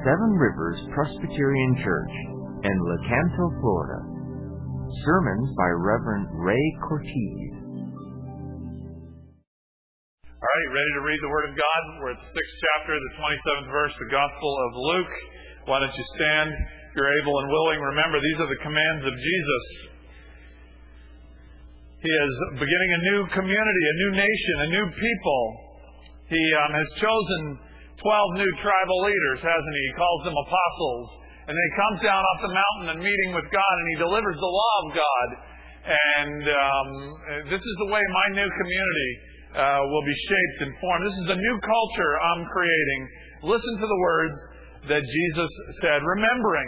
Seven Rivers Presbyterian Church in Lecanto, Florida. Sermons by Reverend Ray Cortez. All right, ready to read the Word of God? We're at the 6th chapter, the 27th verse, the Gospel of Luke. Why don't you stand if you're able and willing? Remember, these are the commands of Jesus. He is beginning a new community, a new nation, a new people. He has chosen 12 new tribal leaders, hasn't he? He calls them apostles. And then he comes down off the mountain and meeting with God, and he delivers the law of God. And this is the way my new community will be shaped and formed. This is the new culture I'm creating. Listen to the words that Jesus said, remembering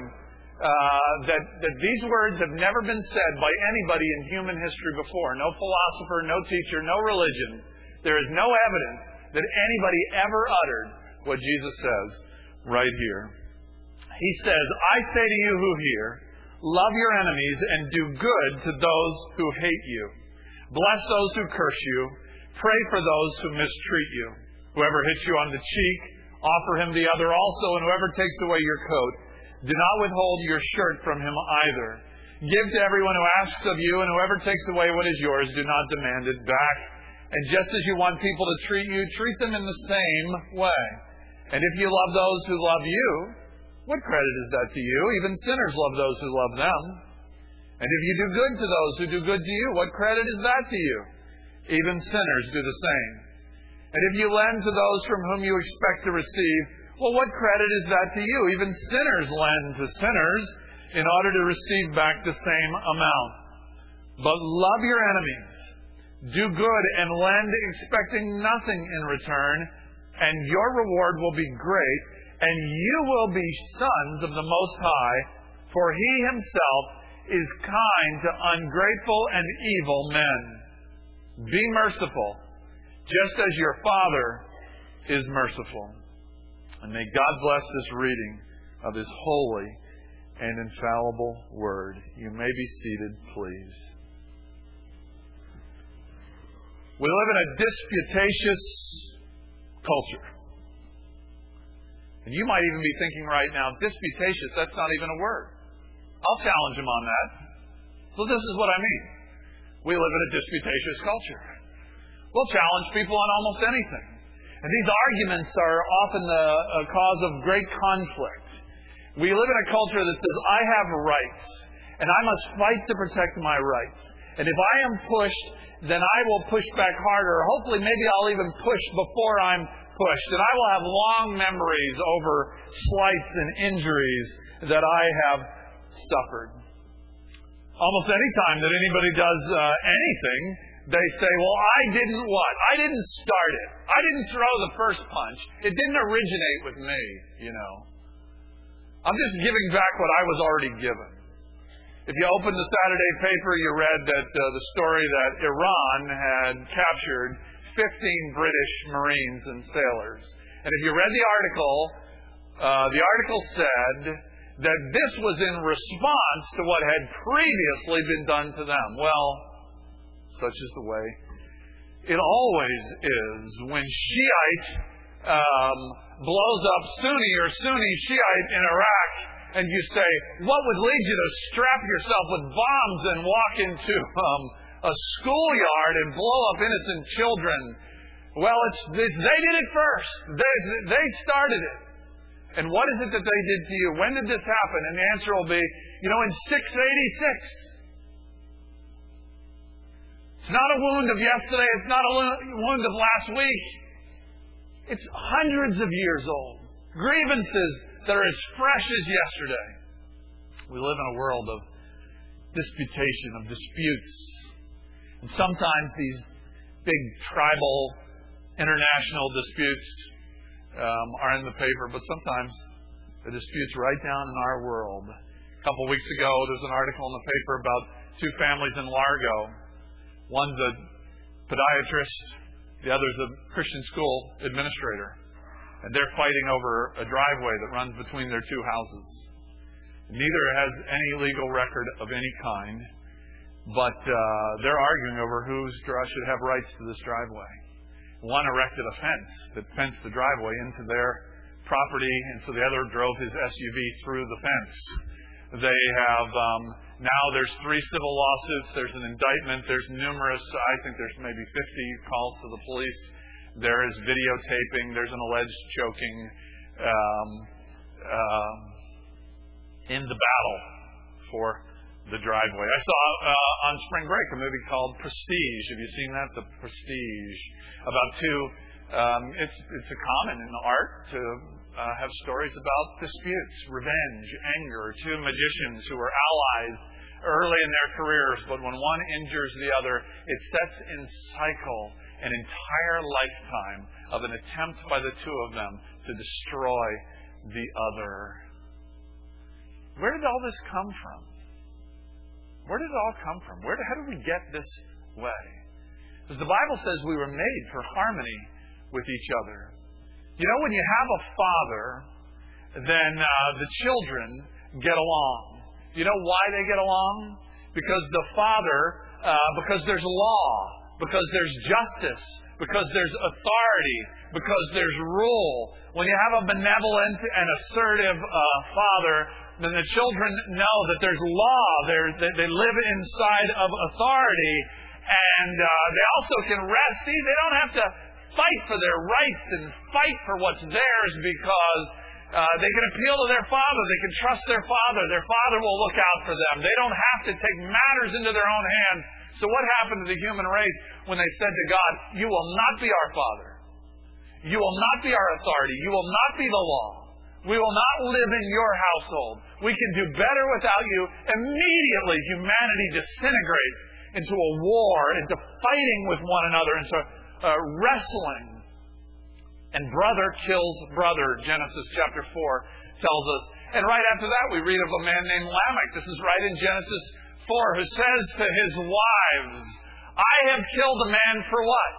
that these words have never been said by anybody in human history before. No philosopher, no teacher, no religion. There is no evidence that anybody ever uttered what Jesus says right here. He says, I say to you who hear, love your enemies and do good to those who hate you. Bless those who curse you. Pray for those who mistreat you. Whoever hits you on the cheek, offer him the other also, and whoever takes away your coat, do not withhold your shirt from him either. Give to everyone who asks of you, and whoever takes away what is yours, do not demand it back. And just as you want people to treat you, treat them in the same way. And if you love those who love you, what credit is that to you? Even sinners love those who love them. And if you do good to those who do good to you, what credit is that to you? Even sinners do the same. And if you lend to those from whom you expect to receive, well, what credit is that to you? Even sinners lend to sinners in order to receive back the same amount. But love your enemies. Do good and lend expecting nothing in return, and your reward will be great, and you will be sons of the Most High, for He Himself is kind to ungrateful and evil men. Be merciful, just as your Father is merciful. And may God bless this reading of His holy and infallible Word. You may be seated, please. We live in a disputatious culture. And you might even be thinking right now, disputatious, that's not even a word. I'll challenge him on that. So this is what I mean. We live in a disputatious culture. We'll challenge people on almost anything. And these arguments are often the cause of great conflict. We live in a culture that says, I have rights, and I must fight to protect my rights. And if I am pushed, then I will push back harder. Hopefully, maybe I'll even push before I'm pushed. And I will have long memories over slights and injuries that I have suffered. Almost any time that anybody does anything, they say, well, I didn't what? I didn't start it. I didn't throw the first punch. It didn't originate with me, you know. I'm just giving back what I was already given. If you opened the Saturday paper, you read that the story that Iran had captured 15 British Marines and sailors. And if you read the article said that this was in response to what had previously been done to them. Well, such is the way it always is when Shiite blows up Sunni or Sunni Shiite in Iraq, and you say, what would lead you to strap yourself with bombs and walk into a schoolyard and blow up innocent children? Well, they did it first. They started it. And what is it that they did to you? When did this happen? And the answer will be, in 686. It's not a wound of yesterday. It's not a wound of last week. It's hundreds of years old. Grievances that are as fresh as yesterday. We live in a world of disputation, of disputes. And sometimes these big tribal, international disputes are in the paper, but sometimes the disputes right down in our world. A couple of weeks ago, there's an article in the paper about two families in Largo. One's a podiatrist, the other's a Christian school administrator. And they're fighting over a driveway that runs between their two houses. Neither has any legal record of any kind, but they're arguing over who should have rights to this driveway. One erected a fence that fenced the driveway into their property, and so the other drove his SUV through the fence. They have, now there's 3 civil lawsuits, there's an indictment, there's numerous, I think there's maybe 50 calls to the police. There is videotaping, there's an alleged choking in the battle for the driveway. I saw on spring break a movie called Prestige. Have you seen that? The Prestige. About two, it's a common in art to have stories about disputes, revenge, anger. 2 magicians who were allies early in their careers, but when one injures the other, it sets in cycle an entire lifetime of an attempt by the 2 of them to destroy the other. Where did all this come from? Where did it all come from? How did we get this way? Because the Bible says we were made for harmony with each other. You know, when you have a father, then the children get along. You know why they get along? Because the father, because there's law, because there's justice, because there's authority, because there's rule. When you have a benevolent and assertive father, then the children know that there's law. They live inside of authority, and they also can rest. See, they don't have to fight for their rights and fight for what's theirs because they can appeal to their father. They can trust their father. Their father will look out for them. They don't have to take matters into their own hands. So what happened to the human race when they said to God, "You will not be our father. You will not be our authority. You will not be the law. We will not live in your household. We can do better without you." Immediately, humanity disintegrates into a war, into fighting with one another, into wrestling. And brother kills brother, Genesis chapter 4 tells us. And right after that, we read of a man named Lamech. This is right in Genesis 4, who says to his wives, "I have killed a man for what?"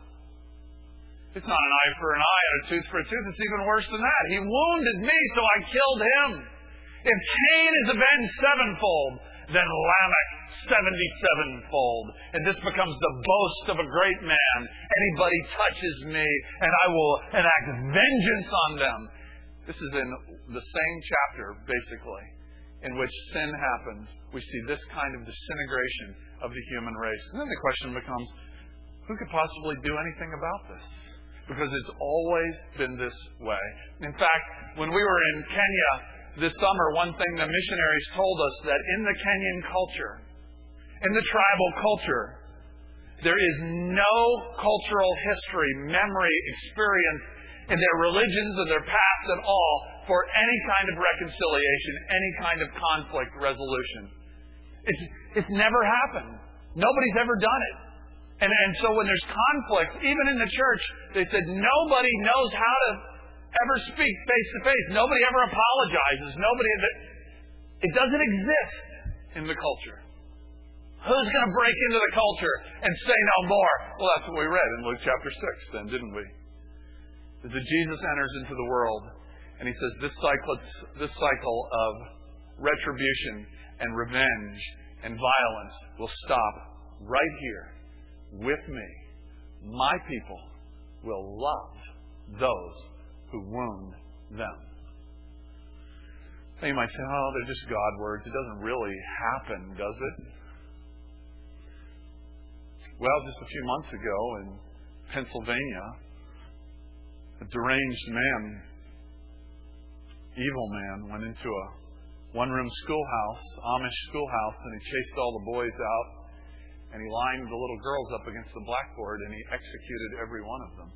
It's not an eye for an eye and a tooth for a tooth. It's even worse than that. He wounded me, so I killed him. If Cain is avenged 7-fold, then Lamech 77-fold. And this becomes the boast of a great man. Anybody touches me, and I will enact vengeance on them. This is in the same chapter, basically, in which sin happens. We see this kind of disintegration of the human race. And then the question becomes, who could possibly do anything about this? Because it's always been this way. In fact, when we were in Kenya this summer, one thing the missionaries told us, that in the Kenyan culture, in the tribal culture, there is no cultural history, memory, experience in their religions or their past at all for any kind of reconciliation, any kind of conflict resolution. It's never happened. Nobody's ever done it. And so when there's conflict, even in the church, they said nobody knows how to ever speak face to face. Nobody ever apologizes. It doesn't exist in the culture. Who's going to break into the culture and say no more? Well, that's what we read in Luke chapter 6 then, didn't we? That Jesus enters into the world and he says this cycle of retribution and revenge and violence will stop right here. With me, my people will love those who wound them. Now you might say, "Oh, they're just God words. It doesn't really happen, does it?" Well, just a few months ago in Pennsylvania, a deranged man, evil man, went into a one-room schoolhouse, Amish schoolhouse, and he chased all the boys out. And he lined the little girls up against the blackboard and he executed every one of them.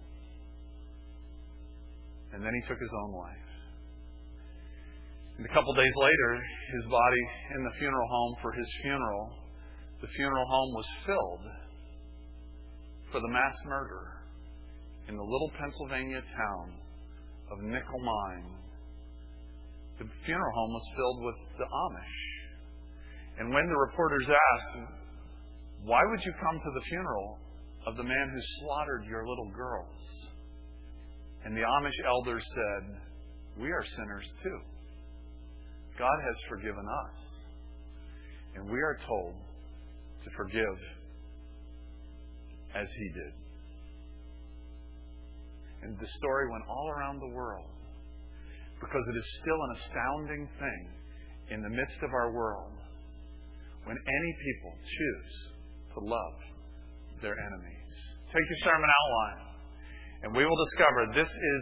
And then he took his own life. And a couple days later, his body in the funeral home for his funeral, the funeral home was filled for the mass murder in the little Pennsylvania town of Nickel Mine. The funeral home was filled with the Amish. And when the reporters asked, "Why would you come to the funeral of the man who slaughtered your little girls?" And the Amish elders said, "We are sinners too. God has forgiven us. And we are told to forgive as He did." And the story went all around the world. Because it is still an astounding thing in the midst of our world when any people choose to love their enemies. Take your sermon outline, and we will discover this is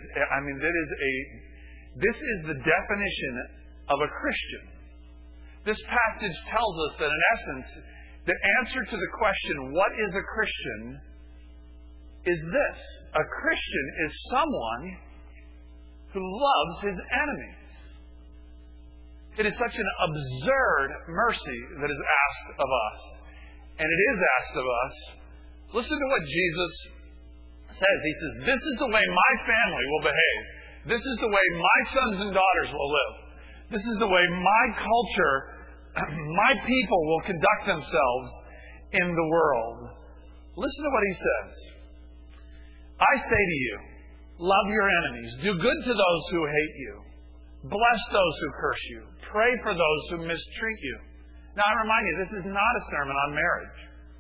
the definition of a Christian. This passage tells us that in essence, the answer to the question, what is a Christian, is this. A Christian is someone who loves his enemies. It is such an absurd mercy that is asked of us. And it is asked of us. Listen to what Jesus says. He says, this is the way my family will behave. This is the way my sons and daughters will live. This is the way my culture, my people will conduct themselves in the world. Listen to what he says. I say to you, love your enemies. Do good to those who hate you. Bless those who curse you. Pray for those who mistreat you. Now, I remind you, this is not a sermon on marriage.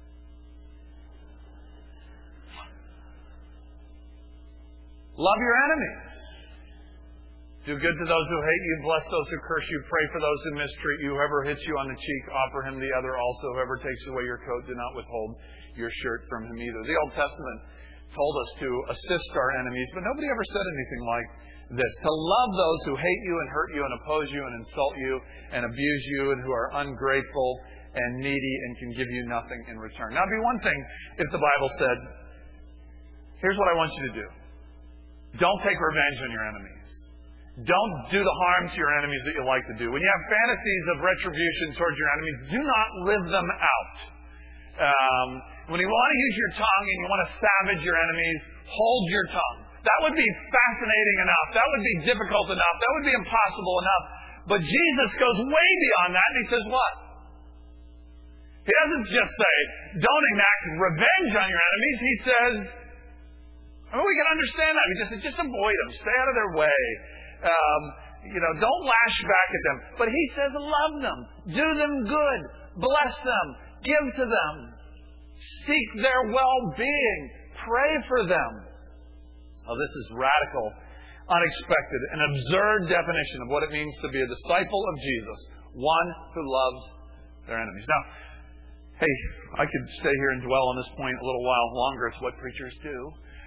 Love your enemies. Do good to those who hate you. Bless those who curse you. Pray for those who mistreat you. Whoever hits you on the cheek, offer him the other also. Whoever takes away your coat, do not withhold your shirt from him either. The Old Testament told us to assist our enemies, but nobody ever said anything like this. To love those who hate you and hurt you and oppose you and insult you and abuse you and who are ungrateful and needy and can give you nothing in return. Now, it'd be one thing if the Bible said, here's what I want you to do. Don't take revenge on your enemies. Don't do the harm to your enemies that you like to do. When you have fantasies of retribution towards your enemies, do not live them out. When you want to use your tongue and you want to savage your enemies, hold your tongue. That would be fascinating enough. That would be difficult enough. That would be impossible enough. But Jesus goes way beyond that, and he says what? He doesn't just say, don't enact revenge on your enemies. He says, we can understand that. He just avoid them. Stay out of their way. Don't lash back at them. But he says, love them. Do them good. Bless them. Give to them. Seek their well-being. Pray for them. Oh, this is radical, unexpected, an absurd definition of what it means to be a disciple of Jesus. One who loves their enemies. Now, hey, I could stay here and dwell on this point a little while longer. It's what preachers do.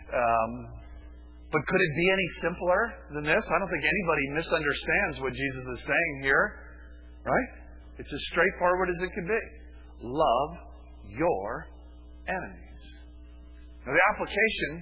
But could it be any simpler than this? I don't think anybody misunderstands what Jesus is saying here. Right? It's as straightforward as it can be. Love your enemies. Now the application,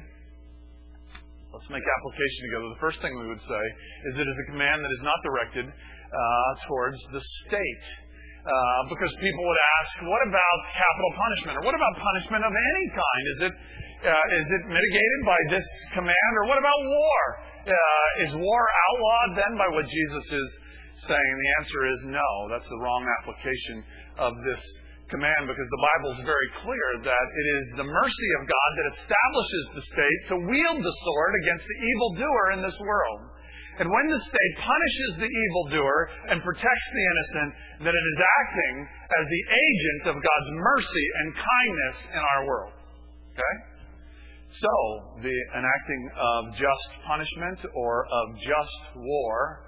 let's make application together. The first thing we would say is it is a command that is not directed towards the state. Because people would ask, what about capital punishment? Or what about punishment of any kind? Is it mitigated by this command? Or what about war? Is war outlawed then by what Jesus is saying? The answer is no. That's the wrong application of this command, because the Bible is very clear that it is the mercy of God that establishes the state to wield the sword against the evildoer in this world. And when the state punishes the evildoer and protects the innocent, then it is acting as the agent of God's mercy and kindness in our world. Okay? So, the enacting of just punishment or of just war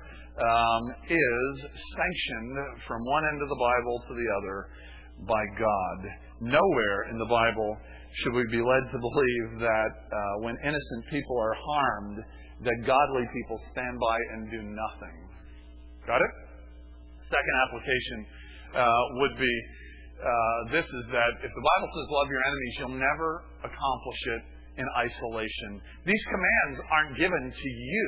is sanctioned from one end of the Bible to the other by God. Nowhere in the Bible should we be led to believe that when innocent people are harmed, that godly people stand by and do nothing. Got it? Second application would be this is that if the Bible says love your enemies, you'll never accomplish it in isolation. These commands aren't given to you.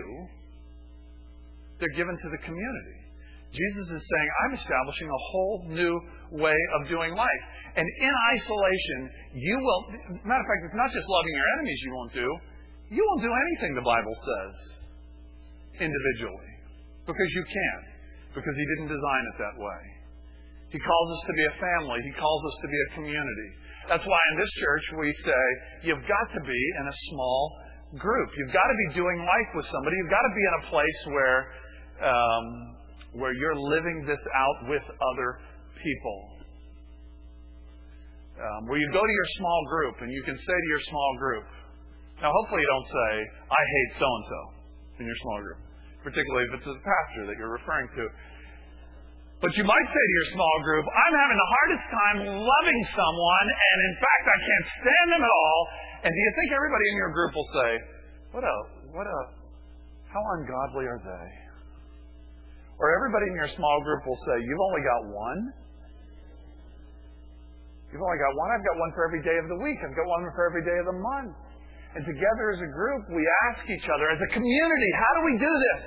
They're given to the community. Jesus is saying, I'm establishing a whole new way of doing life. And in isolation, you will... Matter of fact, it's not just loving your enemies you won't do. You won't do anything the Bible says individually. Because you can't. Because He didn't design it that way. He calls us to be a family. He calls us to be a community. That's why in this church we say, you've got to be in a small group. You've got to be doing life with somebody. You've got to be in a place where you're living this out with other people. Where you go to your small group and you can say to your small group, now hopefully you don't say, I hate so-and-so in your small group. particularly if it's the pastor that you're referring to. But you might say to your small group, I'm having the hardest time loving someone, and in fact, I can't stand them at all. And do you think everybody in your group will say, how ungodly are they? Or everybody in your small group will say, you've only got one? You've only got one? I've got one for every day of the week. I've got one for every day of the month. And together as a group, we ask each other, as a community, how do we do this?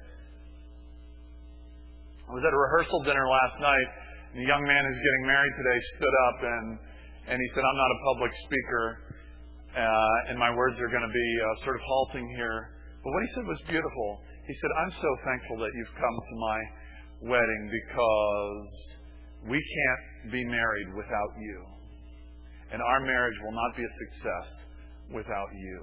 I was at a rehearsal dinner last night, and a young man who's getting married today stood up and he said, I'm not a public speaker, and my words are going to be sort of halting here. But what he said was beautiful. He said, I'm so thankful that you've come to my wedding because we can't be married without you. And our marriage will not be a success without you.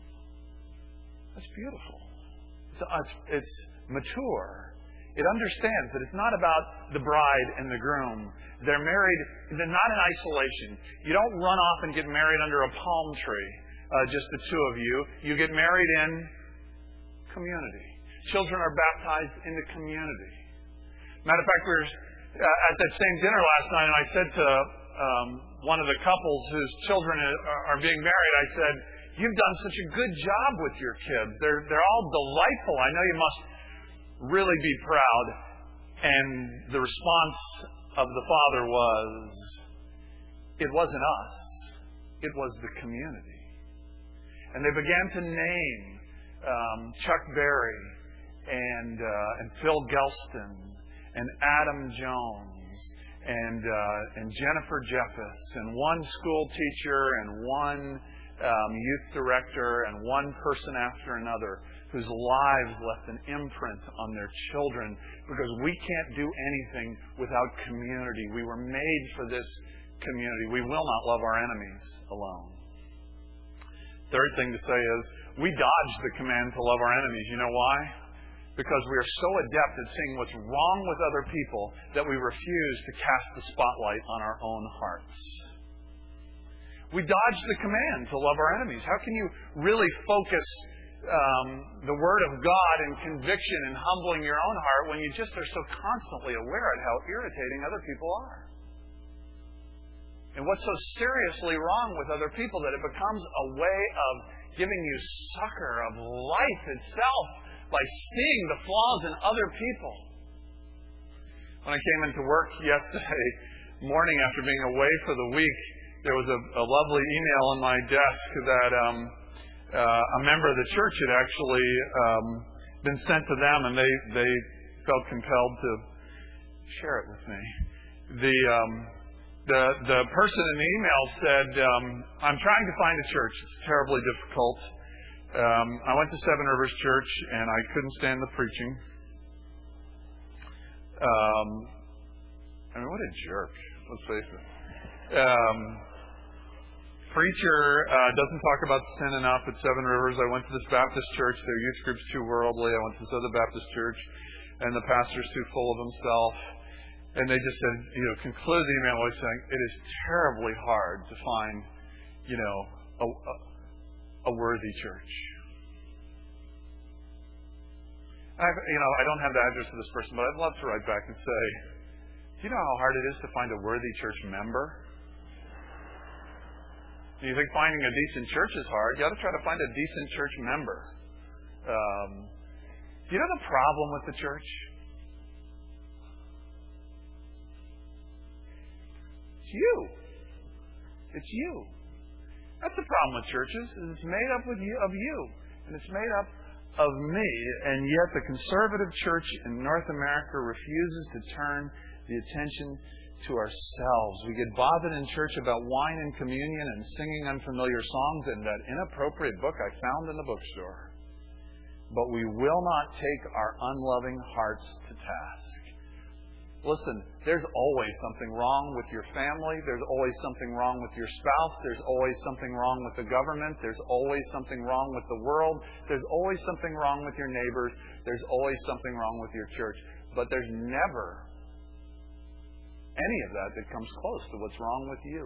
That's beautiful. It's mature. It understands that it's not about the bride and the groom. They're married, they're not in isolation. You don't run off and get married under a palm tree, just the two of you. You get married in community. Children are baptized in the community. Matter of fact, we were at that same dinner last night, and I said to one of the couples whose children are being married, I said, you've done such a good job with your kids. They're all delightful. I know you must really be proud. And the response of the father was, it wasn't us. It was the community. And they began to name Chuck Berry and Phil Gelston and Adam Jones and Jennifer Jeffis and one school teacher and one youth director and one person after another whose lives left an imprint on their children, because we can't do anything without community. We were made for this community. We will not love our enemies alone. Third thing to say is, we dodge the command to love our enemies. You know why? Because we are so adept at seeing what's wrong with other people that we refuse to cast the spotlight on our own hearts. We dodge the command to love our enemies. How can you really focus the Word of God in conviction and humbling your own heart when you just are so constantly aware of how irritating other people are? And what's so seriously wrong with other people that it becomes a way of giving you succor of life itself by seeing the flaws in other people. When I came into work yesterday morning after being away for the week, there was a lovely email on my desk that a member of the church had actually been sent to them, and they felt compelled to share it with me. The person in the email said, I'm trying to find a church. It's terribly difficult. I went to Seven Rivers Church, and I couldn't stand the preaching. I mean, what a jerk. Let's face it. Preacher doesn't talk about sin enough at Seven Rivers. I went to this Baptist church. Their youth group's too worldly. I went to this other Baptist church, and the pastor's too full of himself. And they just said, concluded the email by saying, it is terribly hard to find, a worthy church. I don't have the address of this person, but I'd love to write back and say, do you know how hard it is to find a worthy church member? Do you think finding a decent church is hard? You ought to try to find a decent church member. Do you know the problem with the church? It's you. It's you. That's the problem with churches. It's made up of you. And it's made up of me. And yet the conservative church in North America refuses to turn the attention to ourselves. We get bothered in church about wine and communion and singing unfamiliar songs and that inappropriate book I found in the bookstore. But we will not take our unloving hearts to task. Listen, there's always something wrong with your family. There's always something wrong with your spouse. There's always something wrong with the government. There's always something wrong with the world. There's always something wrong with your neighbors. There's always something wrong with your church. But there's never any of that comes close to what's wrong with you.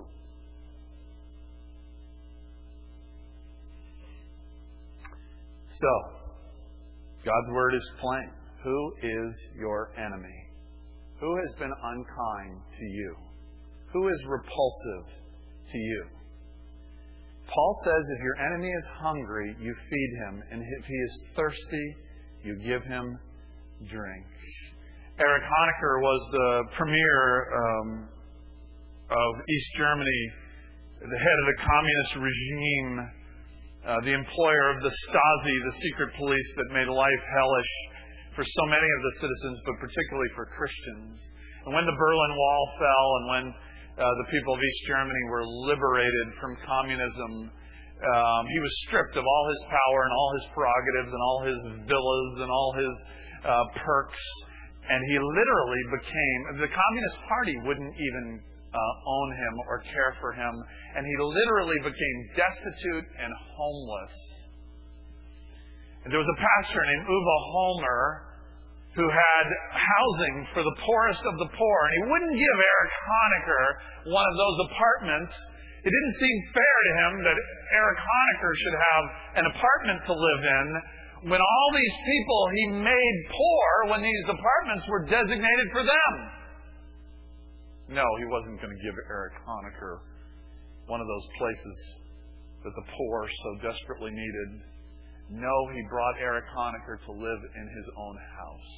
So, God's Word is plain. Who is your enemy? Who has been unkind to you? Who is repulsive to you? Paul says if your enemy is hungry, you feed him. And if he is thirsty, you give him drink. Erich Honecker was the premier of East Germany, the head of the communist regime, the employer of the Stasi, the secret police that made life hellish for so many of the citizens, but particularly for Christians. And when the Berlin Wall fell and when the people of East Germany were liberated from communism, he was stripped of all his power and all his prerogatives and all his villas and all his perks. And he literally became, the Communist Party wouldn't even own him or care for him. And he literally became destitute and homeless. And there was a pastor named Uwe Holmer who had housing for the poorest of the poor. And he wouldn't give Erich Honecker one of those apartments. It didn't seem fair to him that Erich Honecker should have an apartment to live in when all these people he made poor when these apartments were designated for them. No, he wasn't going to give Erich Honecker one of those places that the poor so desperately needed. No, he brought Erich Honecker to live in his own house.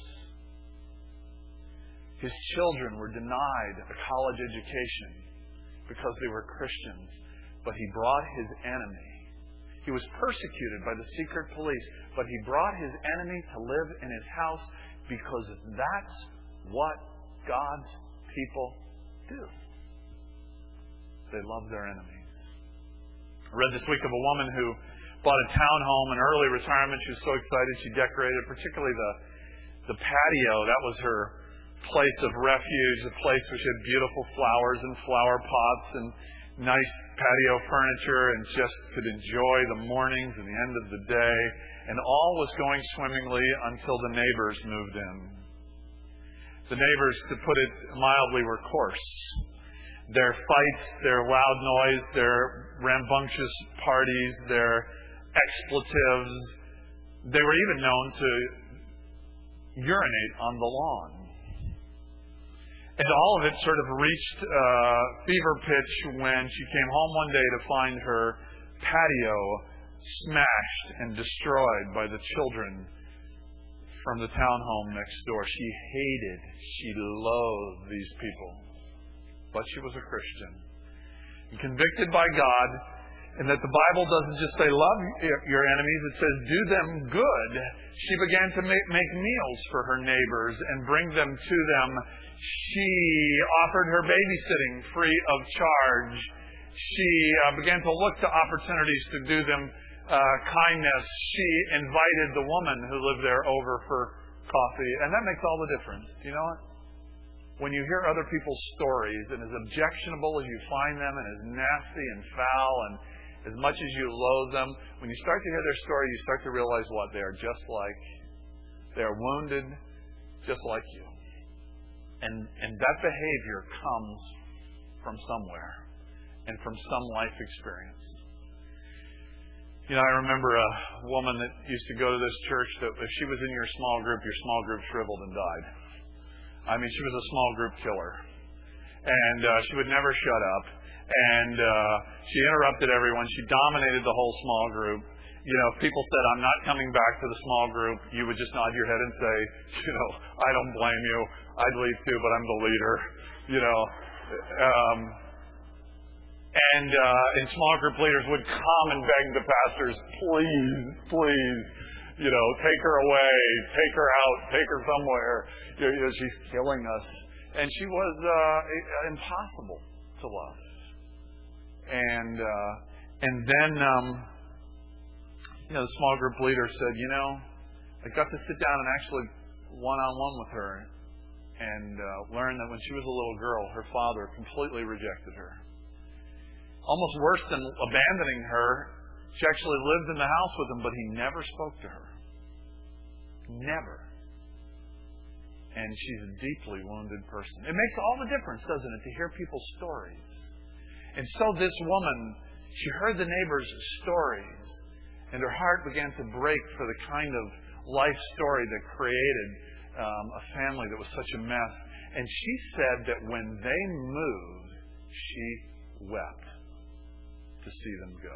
His children were denied a college education because they were Christians, but he brought his enemy. He was persecuted by the secret police, but he brought his enemy to live in his house because that's what God's people do. They love their enemies. I read this week of a woman who bought a townhome in early retirement. She was so excited she decorated particularly the patio. That was her place of refuge, a place which had beautiful flowers and flower pots and nice patio furniture, and just could enjoy the mornings and the end of the day. And all was going swimmingly until the neighbors moved in. The neighbors, to put it mildly, were coarse. Their fights, their loud noise, their rambunctious parties, their expletives, they were even known to urinate on the lawn. And all of it sort of reached fever pitch when she came home one day to find her patio smashed and destroyed by the children from the townhome next door. She loathed these people. But she was a Christian. And convicted by God, and that the Bible doesn't just say love your enemies, it says do them good. She began to make meals for her neighbors and bring them to them. She offered her babysitting free of charge. She began to look to opportunities to do them kindness. She invited the woman who lived there over for coffee. And that makes all the difference. Do you know what? When you hear other people's stories, and as objectionable as you find them, and as nasty and foul, and as much as you loathe them, when you start to hear their story, you start to realize what? They are just like, they are wounded just like you. And that behavior comes from somewhere and from some life experience. You know, I remember a woman that used to go to this church that if she was in your small group shriveled and died. I mean, she was a small group killer. And she would never shut up. And she interrupted everyone. She dominated the whole small group. You know, if people said, I'm not coming back to the small group, you would just nod your head and say, you know, I don't blame you. I'd leave too, but I'm the leader. You know. And small group leaders would come and beg the pastors, please, you know, take her away, take her out, take her somewhere. You know, she's killing us. And she was impossible to love. And then, you know, the small group leader said, you know, I got to sit down and actually one-on-one with her and learn that when she was a little girl, her father completely rejected her. Almost worse than abandoning her, she actually lived in the house with him, but he never spoke to her. Never. And she's a deeply wounded person. It makes all the difference, doesn't it, to hear people's stories. And so this woman, she heard the neighbors' stories, and her heart began to break for the kind of life story that created a family that was such a mess. And she said that when they moved, she wept to see them go.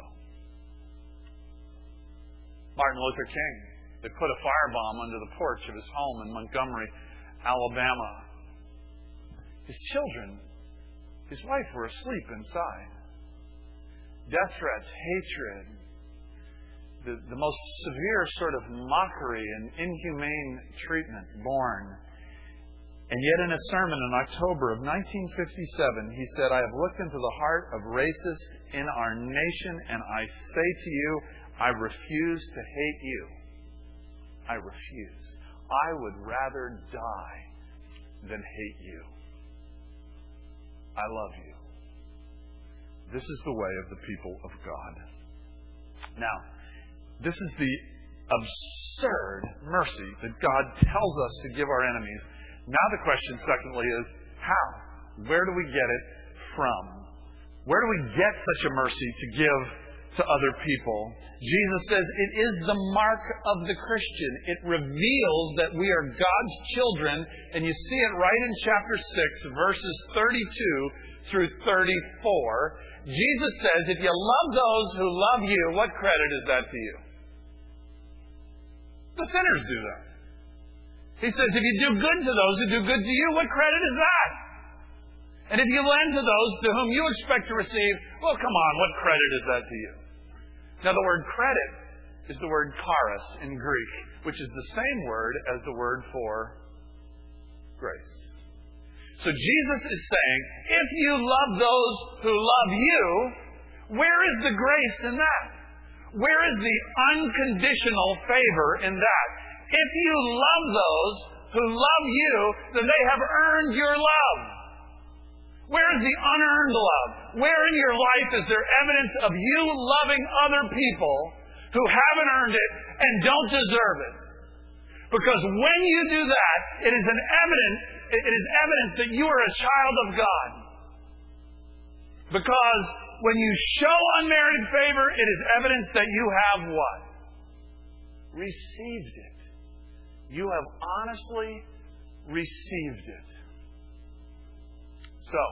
Martin Luther King, they put a firebomb under the porch of his home in Montgomery, Alabama. His children, his wife were asleep inside. Death threats, hatred, the most severe sort of mockery and inhumane treatment born. And yet in a sermon in October of 1957, he said, "I have looked into the heart of racists in our nation, and I say to you, I refuse to hate you. I refuse. I would rather die than hate you. I love you." This is the way of the people of God. Now, this is the absurd mercy that God tells us to give our enemies. Now the question, secondly, is how? Where do we get it from? Where do we get such a mercy to give to other people? Jesus says it is the mark of the Christian. It reveals that we are God's children, and you see it right in chapter 6, verses 32 through 34. Jesus says, if you love those who love you, what credit is that to you? The sinners do that. He says, if you do good to those who do good to you, what credit is that? And if you lend to those to whom you expect to receive, well, come on, what credit is that to you? Now, the word credit is the word charis in Greek, which is the same word as the word for grace. So Jesus is saying, if you love those who love you, where is the grace in that? Where is the unconditional favor in that? If you love those who love you, then they have earned your love. Where is the unearned love? Where in your life is there evidence of you loving other people who haven't earned it and don't deserve it? Because when you do that, it is evidence that you are a child of God. Because when you show unmerited favor, it is evidence that you have what? Received it. You have honestly received it. So,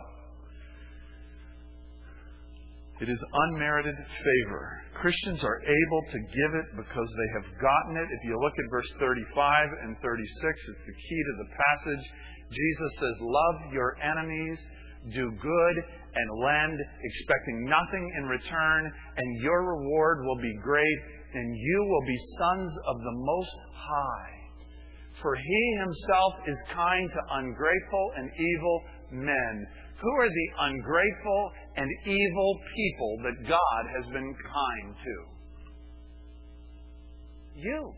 it is unmerited favor. Christians are able to give it because they have gotten it. If you look at verse 35 and 36, it's the key to the passage. Jesus says, love your enemies, do good, and lend, expecting nothing in return, and your reward will be great, and you will be sons of the Most High. For He Himself is kind to ungrateful and evil men. Who are the ungrateful and evil people that God has been kind to? You.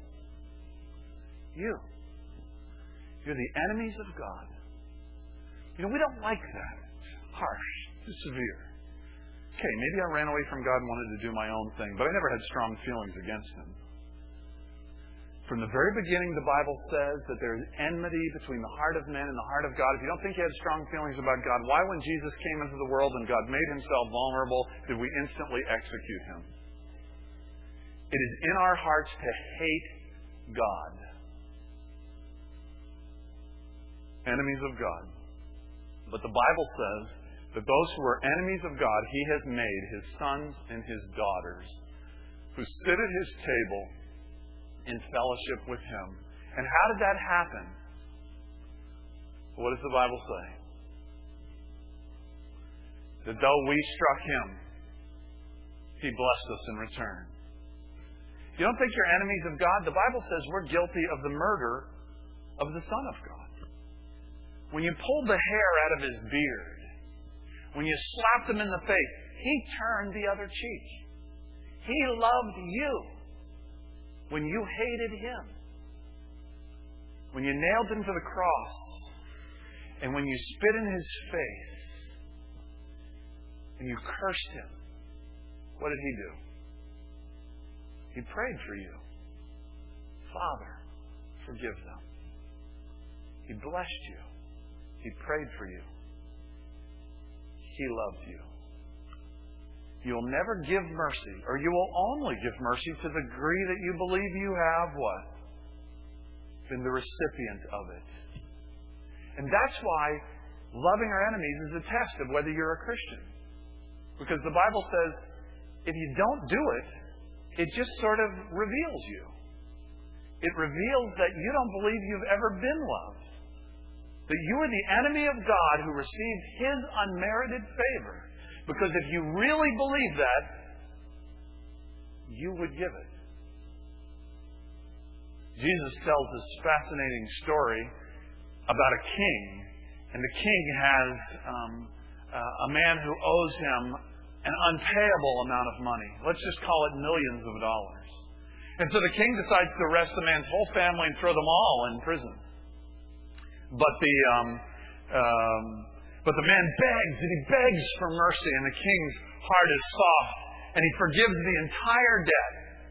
You're the enemies of God. You know, we don't like that. It's harsh. It's severe. Okay, maybe I ran away from God and wanted to do my own thing, but I never had strong feelings against Him. From the very beginning, the Bible says that there is enmity between the heart of men and the heart of God. If you don't think He had strong feelings about God, why, when Jesus came into the world and God made Himself vulnerable, did we instantly execute Him? It is in our hearts to hate God. Enemies of God. But the Bible says that those who are enemies of God, He has made His sons and His daughters who sit at His table in fellowship with Him. And how did that happen? What does the Bible say? That though we struck Him, He blessed us in return. You don't think you're enemies of God? The Bible says we're guilty of the murder of the Son of God. When you pulled the hair out of His beard, when you slapped Him in the face, He turned the other cheek. He loved you when you hated Him. When you nailed Him to the cross, and when you spit in His face, and you cursed Him, what did He do? He prayed for you. Father, forgive them. He blessed you. He prayed for you. He loved you. You'll never give mercy, or you will only give mercy to the degree that you believe you have what? been the recipient of it. And that's why loving our enemies is a test of whether you're a Christian. Because the Bible says, if you don't do it, it just sort of reveals you. It reveals that you don't believe you've ever been loved. That you are the enemy of God who received His unmerited favor. Because if you really believe that, you would give it. Jesus tells this fascinating story about a king. And the king has a man who owes him an unpayable amount of money. Let's just call it millions of dollars. And so the king decides to arrest the man's whole family and throw them all in prison. But the man begs, and he begs for mercy, and the king's heart is soft, and he forgives the entire debt.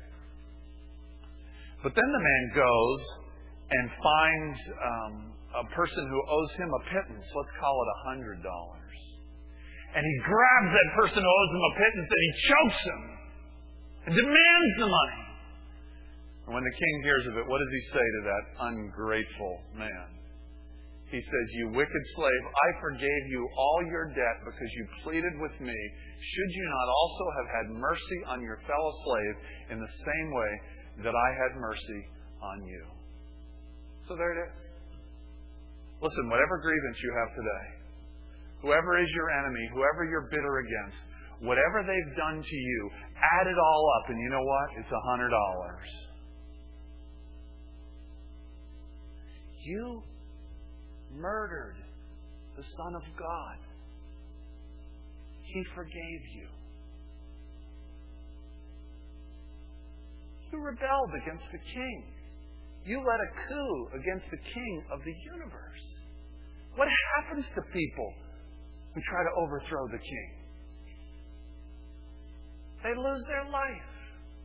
But then the man goes and finds a person who owes him a pittance. Let's call it $100. And he grabs that person who owes him a pittance and he chokes him and demands the money. And when the king hears of it, what does he say to that ungrateful man? He says, "You wicked slave, I forgave you all your debt because you pleaded with me. Should you not also have had mercy on your fellow slave in the same way that I had mercy on you?" So there it is. Listen, whatever grievance you have today, whoever is your enemy, whoever you're bitter against, whatever they've done to you, add it all up, and you know what? It's $100. You murdered the Son of God. He forgave you. You rebelled against the King. You led a coup against the King of the universe. What happens to people who try to overthrow the King? They lose their life.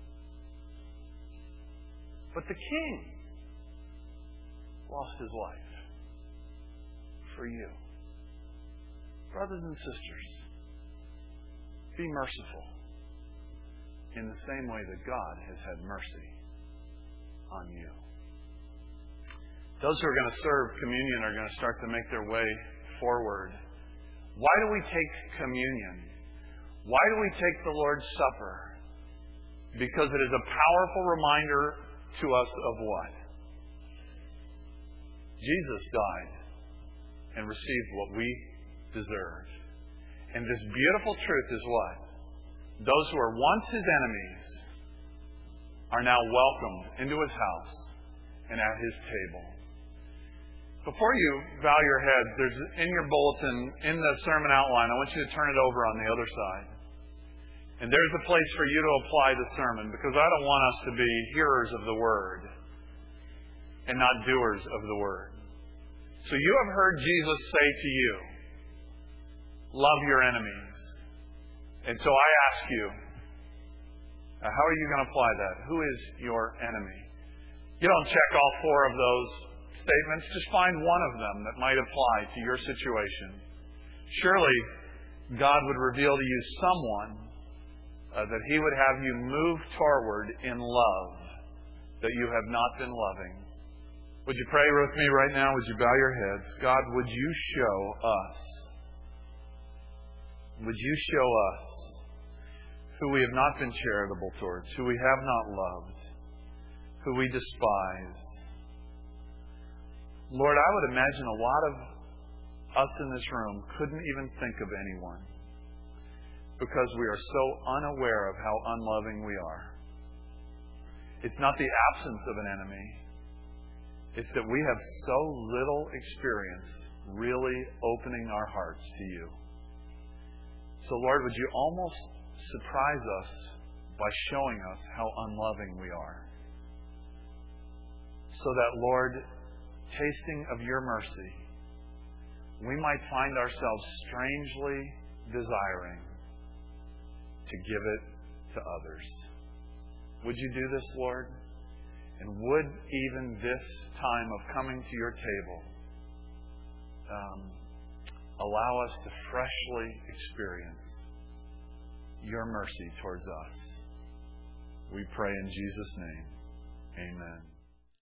But the King lost his life for you. Brothers and sisters, be merciful in the same way that God has had mercy on you. Those who are going to serve communion are going to start to make their way forward. Why do we take communion? Why do we take the Lord's Supper? Because it is a powerful reminder to us of what? Jesus died and received what we deserve. And this beautiful truth is what? Those who were once His enemies are now welcomed into His house and at His table. Before you bow your head, there's in your bulletin, in the sermon outline, I want you to turn it over on the other side. And there's a place for you to apply the sermon, because I don't want us to be hearers of the Word and not doers of the Word. So you have heard Jesus say to you, love your enemies. And so I ask you, how are you going to apply that? Who is your enemy? You don't check all four of those statements. Just find one of them that might apply to your situation. Surely God would reveal to you someone that He would have you move toward in love that you have not been loving. Would you pray with me right now? Would you bow your heads? God, would you show us? Would you show us who we have not been charitable towards, who we have not loved, who we despise? Lord, I would imagine a lot of us in this room couldn't even think of anyone because we are so unaware of how unloving we are. It's not the absence of an enemy. It's that we have so little experience really opening our hearts to you. So, Lord, would you almost surprise us by showing us how unloving we are? So that, Lord, tasting of your mercy, we might find ourselves strangely desiring to give it to others. Would you do this, Lord? And would even this time of coming to your table allow us to freshly experience your mercy towards us? We pray in Jesus' name. Amen.